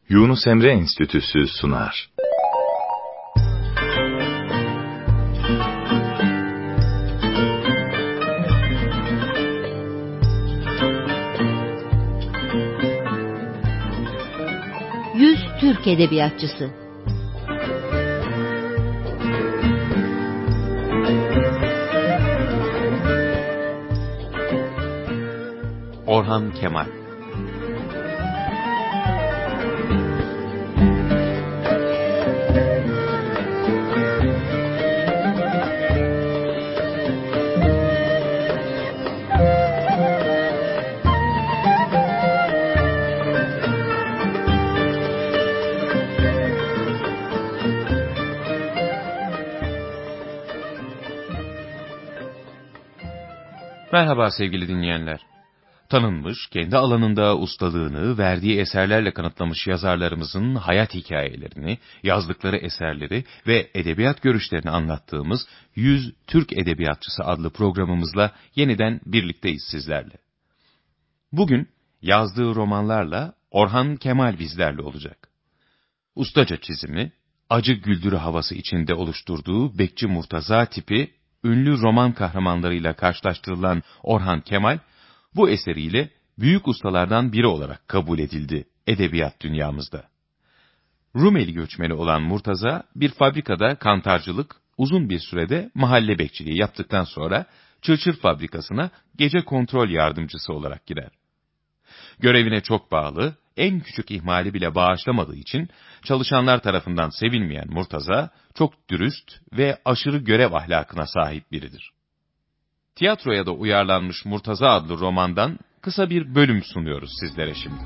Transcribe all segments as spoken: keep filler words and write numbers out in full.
Yunus Emre Enstitüsü sunar. Yüz Türk Edebiyatçısı. Orhan Kemal. Merhaba sevgili dinleyenler. Tanınmış, kendi alanında ustalığını verdiği eserlerle kanıtlamış yazarlarımızın hayat hikayelerini, yazdıkları eserleri ve edebiyat görüşlerini anlattığımız yüz Türk Edebiyatçısı adlı programımızla yeniden birlikteyiz sizlerle. Bugün yazdığı romanlarla Orhan Kemal bizlerle olacak. Ustaca çizimi, acı güldürü havası içinde oluşturduğu Bekçi Murtaza tipi ünlü roman kahramanlarıyla karşılaştırılan Orhan Kemal, bu eseriyle büyük ustalardan biri olarak kabul edildi edebiyat dünyamızda. Rumeli göçmeni olan Murtaza, bir fabrikada kantarcılık, uzun bir sürede mahalle bekçiliği yaptıktan sonra çırçır fabrikasına gece kontrol yardımcısı olarak girer. Görevine çok bağlı, en küçük ihmali bile bağışlamadığı için çalışanlar tarafından sevilmeyen Murtaza, çok dürüst ve aşırı görev ahlakına sahip biridir. Tiyatroya da uyarlanmış Murtaza adlı romandan kısa bir bölüm sunuyoruz sizlere şimdi.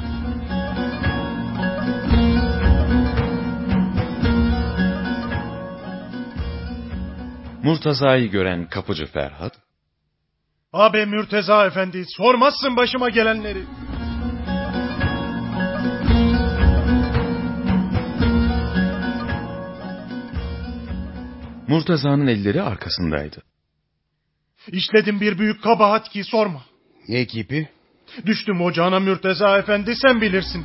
Murtaza'yı gören kapıcı Ferhat, "Abi Mürteza efendi, sormazsın başıma gelenleri." Murtaza'nın elleri arkasındaydı. "İşledim bir büyük kabahat ki sorma." "Ne gibi?" "Düştüm ocağına Mürteza efendi, sen bilirsin."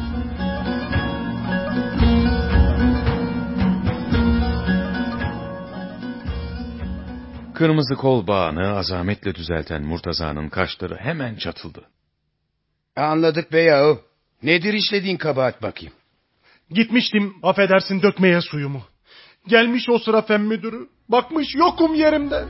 Kırmızı kol bağını azametle düzelten Murtaza'nın kaşları hemen çatıldı. "Anladık be yahu. Nedir işlediğin kabahat bakayım?" "Gitmiştim, affedersin, dökmeye suyumu. Gelmiş o sıra fen müdürü, bakmış yokum yerimde."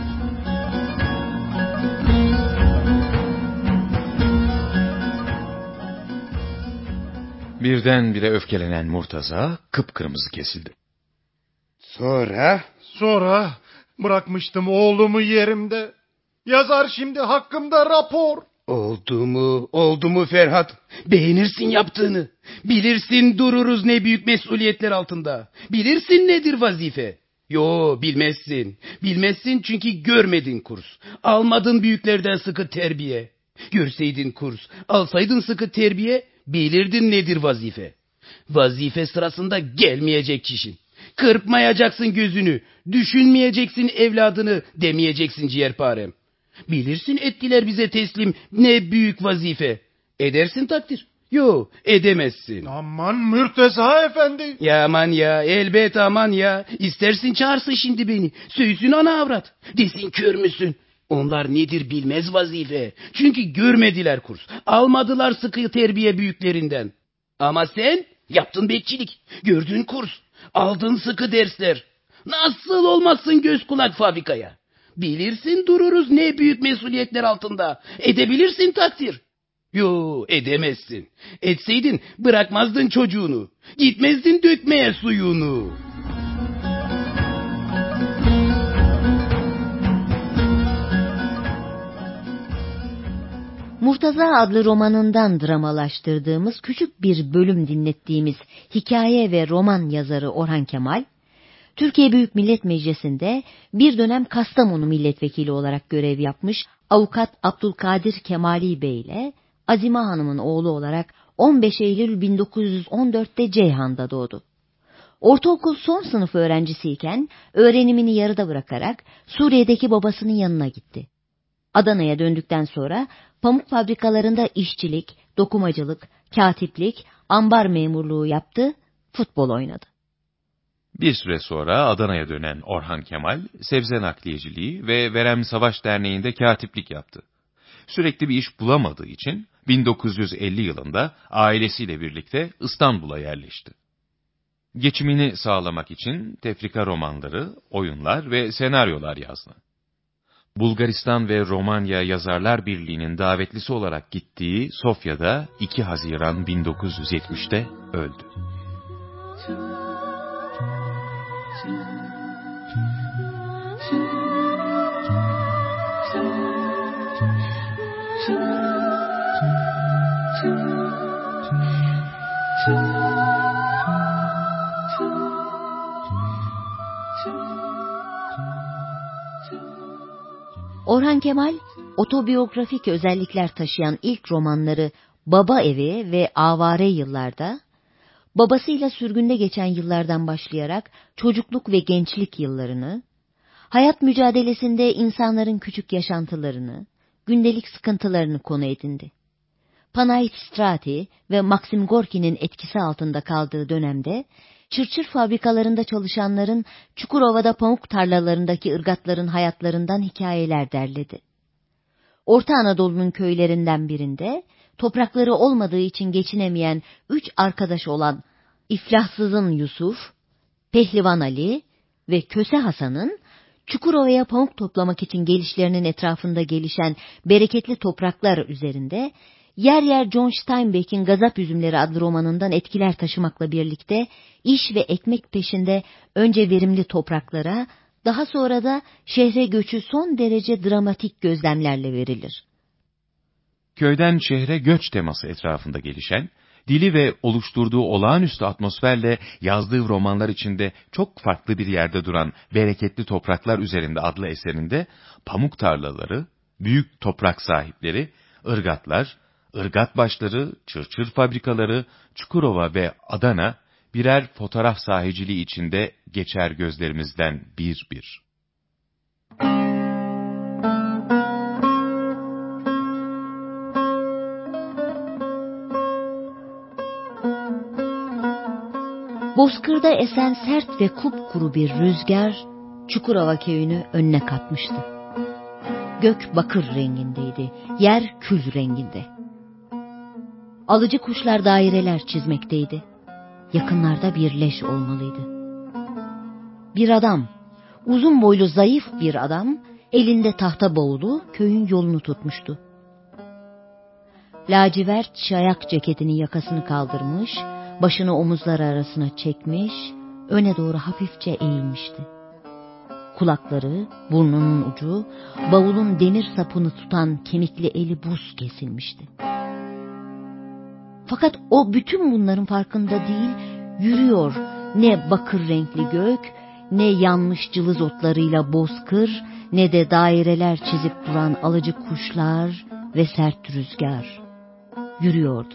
Birdenbire öfkelenen Murtaza kıpkırmızı kesildi. "Sonra?" "Sonra bırakmıştım oğlumu yerimde. Yazar şimdi hakkımda rapor." "Oldu mu, oldu mu Ferhat? Beğenirsin yaptığını. Bilirsin dururuz ne büyük mesuliyetler altında. Bilirsin nedir vazife. Yo, bilmezsin. Bilmezsin çünkü görmedin kurs. Almadın büyüklerden sıkı terbiye. Görseydin kurs, alsaydın sıkı terbiye, bilirdin nedir vazife. Vazife sırasında gelmeyecek çişin. Kırpmayacaksın gözünü, düşünmeyeceksin evladını, demeyeceksin ciğerparem. Bilirsin ettiler bize teslim ne büyük vazife. Edersin takdir. Yo, edemezsin." "Aman Mürteza efendi." "Ya aman ya, elbet aman ya. İstersin çağırsın şimdi beni. Söysün ana avrat. Desin kör müsün? Onlar nedir bilmez vazife. Çünkü görmediler kurs. Almadılar sıkı terbiye büyüklerinden. Ama sen yaptın bekçilik. Gördün kurs. Aldın sıkı dersler. Nasıl olmazsın göz kulak fabrikaya? Bilirsin dururuz ne büyük mesuliyetler altında. Edebilirsin takdir. Yo, edemezsin. Etseydin bırakmazdın çocuğunu. Gitmezdin dökmeye suyunu." Murtaza adlı romanından dramalaştırdığımız küçük bir bölüm dinlettiğimiz hikaye ve roman yazarı Orhan Kemal, Türkiye Büyük Millet Meclisi'nde bir dönem Kastamonu milletvekili olarak görev yapmış avukat Abdülkadir Kemali Bey ile Azime Hanım'ın oğlu olarak on beş Eylül bin dokuz yüz on dörtte Ceyhan'da doğdu. Ortaokul son sınıf öğrencisiyken öğrenimini yarıda bırakarak Suriye'deki babasının yanına gitti. Adana'ya döndükten sonra pamuk fabrikalarında işçilik, dokumacılık, katiplik, ambar memurluğu yaptı, futbol oynadı. Bir süre sonra Adana'ya dönen Orhan Kemal, sebze nakliyeciliği ve Verem Savaş Derneği'nde katiplik yaptı. Sürekli bir iş bulamadığı için bin dokuz yüz elli yılında ailesiyle birlikte İstanbul'a yerleşti. Geçimini sağlamak için tefrika romanları, oyunlar ve senaryolar yazdı. Bulgaristan ve Romanya Yazarlar Birliği'nin davetlisi olarak gittiği Sofya'da iki Haziran bin dokuz yüz yetmişte öldü. Orhan Kemal, otobiyografik özellikler taşıyan ilk romanları Baba Evi ve Avare Yıllarda, babasıyla sürgünde geçen yıllardan başlayarak çocukluk ve gençlik yıllarını, hayat mücadelesinde insanların küçük yaşantılarını, gündelik sıkıntılarını konu edindi. Panayit Strati ve Maxim Gorki'nin etkisi altında kaldığı dönemde, çırçır fabrikalarında çalışanların Çukurova'da pamuk tarlalarındaki ırgatların hayatlarından hikayeler derledi. Orta Anadolu'nun köylerinden birinde, toprakları olmadığı için geçinemeyen üç arkadaş olan İflahsızın Yusuf, Pehlivan Ali ve Köse Hasan'ın, Çukurova'ya pamuk toplamak için gelişlerinin etrafında gelişen bereketli topraklar üzerinde, yer yer John Steinbeck'in Gazap Üzümleri adlı romanından etkiler taşımakla birlikte, iş ve ekmek peşinde önce verimli topraklara, daha sonra da şehre göçü son derece dramatik gözlemlerle verilir. Köyden şehre göç teması etrafında gelişen, dili ve oluşturduğu olağanüstü atmosferle yazdığı romanlar içinde çok farklı bir yerde duran Bereketli Topraklar Üzerinde adlı eserinde, pamuk tarlaları, büyük toprak sahipleri, ırgatlar, ırgat başları, çırçır fabrikaları, Çukurova ve Adana birer fotoğraf sahiciliği içinde geçer gözlerimizden bir bir. Bozkır'da esen sert ve kupkuru bir rüzgar, Çukurova köyünü önüne katmıştı. Gök bakır rengindeydi, yer kül renginde. Alıcı kuşlar daireler çizmekteydi. Yakınlarda bir leş olmalıydı. Bir adam, uzun boylu zayıf bir adam, elinde tahta bavulu köyün yolunu tutmuştu. Lacivert şayak ceketinin yakasını kaldırmış, başını omuzlar arasına çekmiş, öne doğru hafifçe eğilmişti. Kulakları, burnunun ucu, bavulun demir sapını tutan kemikli eli buz kesilmişti. Fakat o bütün bunların farkında değil, yürüyor ne bakır renkli gök, ne yanmış cılız otlarıyla bozkır, ne de daireler çizip duran alıcı kuşlar ve sert rüzgar. Yürüyordu.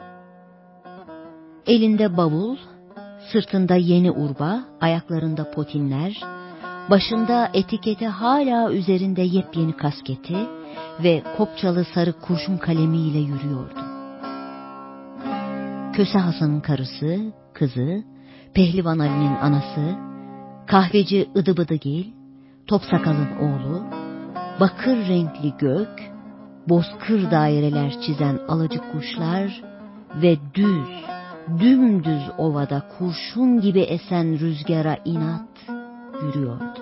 Elinde bavul, sırtında yeni urba, ayaklarında potinler, başında etiketi hala üzerinde yepyeni kasketi ve kopçalı sarı kurşun kalemiyle yürüyordu. Köse Hasan'ın karısı, kızı, Pehlivan Ali'nin anası, kahveci Idıbıdıgil, Topsakal'ın oğlu, bakır renkli gök, bozkır daireler çizen alıcı kuşlar ve düz, dümdüz ovada kurşun gibi esen rüzgara inat yürüyordu.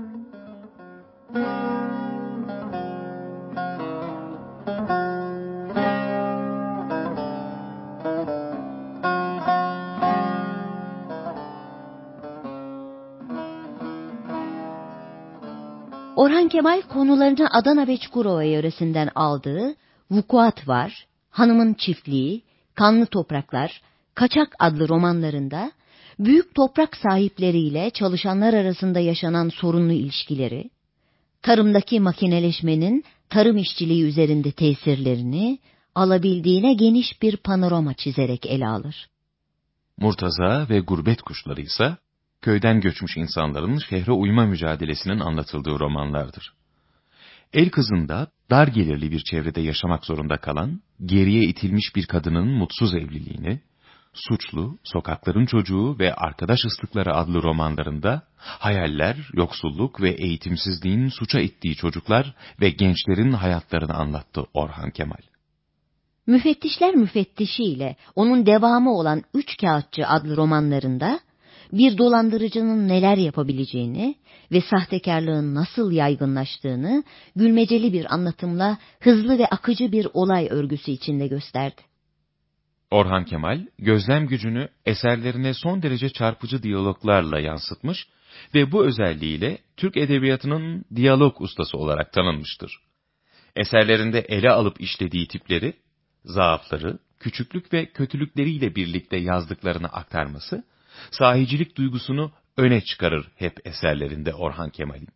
Orhan Kemal konularını Adana ve Çukurova yöresinden aldığı Vukuat Var, Hanımın Çiftliği, Kanlı Topraklar, Kaçak adlı romanlarında büyük toprak sahipleriyle çalışanlar arasında yaşanan sorunlu ilişkileri, tarımdaki makineleşmenin tarım işçiliği üzerinde tesirlerini alabildiğine geniş bir panorama çizerek ele alır. Murtaza ve Gurbet Kuşları ise köyden göçmüş insanların şehre uyma mücadelesinin anlatıldığı romanlardır. El Kızı'nda dar gelirli bir çevrede yaşamak zorunda kalan, geriye itilmiş bir kadının mutsuz evliliğini, Suçlu, Sokakların Çocuğu ve Arkadaş Islıkları adlı romanlarında hayaller, yoksulluk ve eğitimsizliğin suça ittiği çocuklar ve gençlerin hayatlarını anlattı Orhan Kemal. Müfettişler Müfettişi ile onun devamı olan Üç Kağıtçı adlı romanlarında bir dolandırıcının neler yapabileceğini ve sahtekarlığın nasıl yaygınlaştığını gülmeceli bir anlatımla hızlı ve akıcı bir olay örgüsü içinde gösterdi. Orhan Kemal, gözlem gücünü eserlerine son derece çarpıcı diyaloglarla yansıtmış ve bu özelliğiyle Türk edebiyatının diyalog ustası olarak tanınmıştır. Eserlerinde ele alıp işlediği tipleri, zaafları, küçüklük ve kötülükleriyle birlikte yazdıklarını aktarması, sahicilik duygusunu öne çıkarır hep eserlerinde Orhan Kemal'in.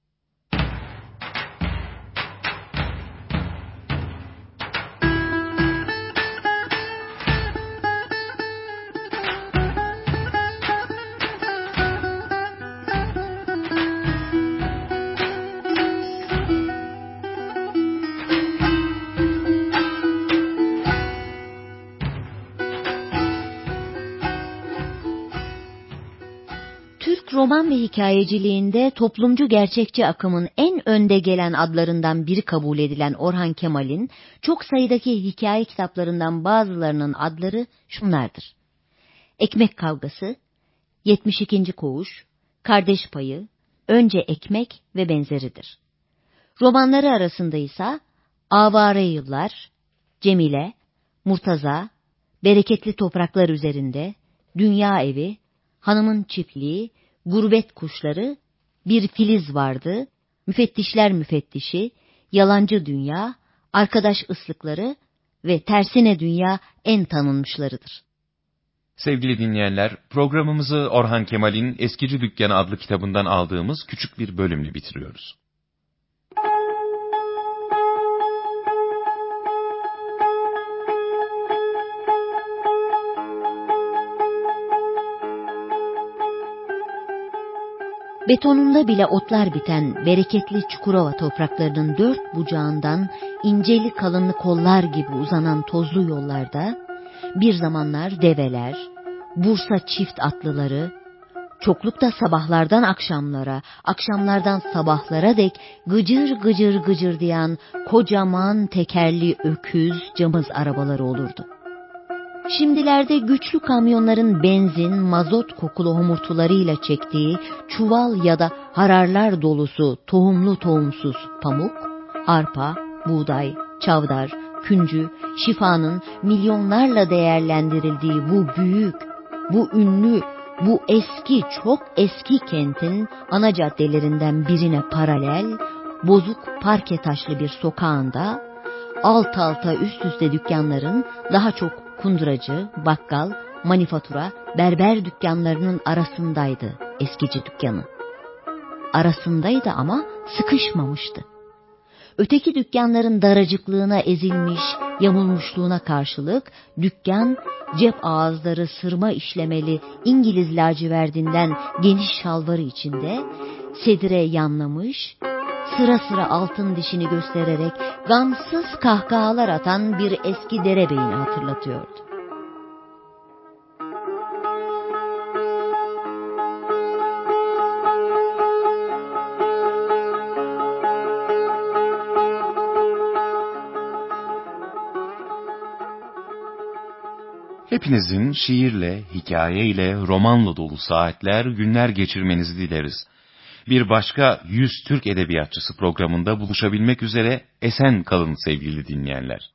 Roman ve hikayeciliğinde toplumcu gerçekçi akımın en önde gelen adlarından biri kabul edilen Orhan Kemal'in çok sayıdaki hikaye kitaplarından bazılarının adları şunlardır: Ekmek Kavgası, yetmiş ikinci Koğuş, Kardeş Payı, Önce Ekmek ve benzeridir. Romanları arasında ise Avare Yıllar, Cemile, Murtaza, Bereketli Topraklar Üzerinde, Dünya Evi, Hanımın Çiftliği, Gurbet Kuşları, Bir Filiz Vardı, Müfettişler Müfettişi, Yalancı Dünya, Arkadaş Islıkları ve Tersine Dünya en tanınmışlarıdır. Sevgili dinleyenler, programımızı Orhan Kemal'in Eskici Dükkanı adlı kitabından aldığımız küçük bir bölümle bitiriyoruz. Betonunda bile otlar biten bereketli Çukurova topraklarının dört bucağından inceli kalınlı kollar gibi uzanan tozlu yollarda bir zamanlar develer, Bursa çift atlıları, çoklukta sabahlardan akşamlara, akşamlardan sabahlara dek gıcır gıcır gıcırdayan kocaman tekerli öküz camız arabaları olurdu. Şimdilerde güçlü kamyonların benzin, mazot kokulu homurtularıyla çektiği çuval ya da hararlar dolusu tohumlu tohumsuz pamuk, arpa, buğday, çavdar, küncü, şifanın milyonlarla değerlendirildiği bu büyük, bu ünlü, bu eski, çok eski kentin ana caddelerinden birine paralel, bozuk parke taşlı bir sokağında, alt alta üst üste dükkanların daha çok kunduracı, bakkal, manifatura, berber dükkanlarının arasındaydı eskici dükkanı. Arasındaydı ama sıkışmamıştı. Öteki dükkanların daracıklığına ezilmiş, yamulmuşluğuna karşılık dükkan cep ağızları sırma işlemeli İngiliz laciverdinden geniş şalvarı içinde sedire yanlamış, sıra sıra altın dişini göstererek gamsız kahkahalar atan bir eski derebeyini hatırlatıyordu. Hepinizin şiirle, hikayeyle, romanla dolu saatler, günler geçirmenizi dileriz. Bir başka yüz Türk Edebiyatçısı programında buluşabilmek üzere esen kalın sevgili dinleyenler.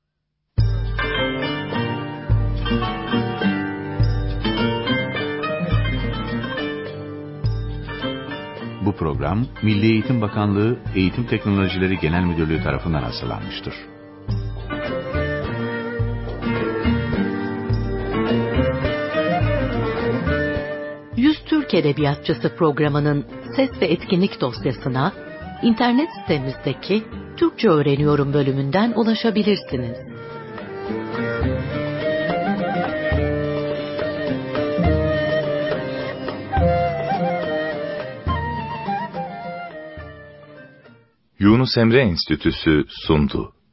Bu program Milli Eğitim Bakanlığı Eğitim Teknolojileri Genel Müdürlüğü tarafından hazırlanmıştır. yüz Türk Edebiyatçısı programının ses ve etkinlik dosyasına internet sitemizdeki Türkçe Öğreniyorum bölümünden ulaşabilirsiniz. Yunus Emre Enstitüsü sundu.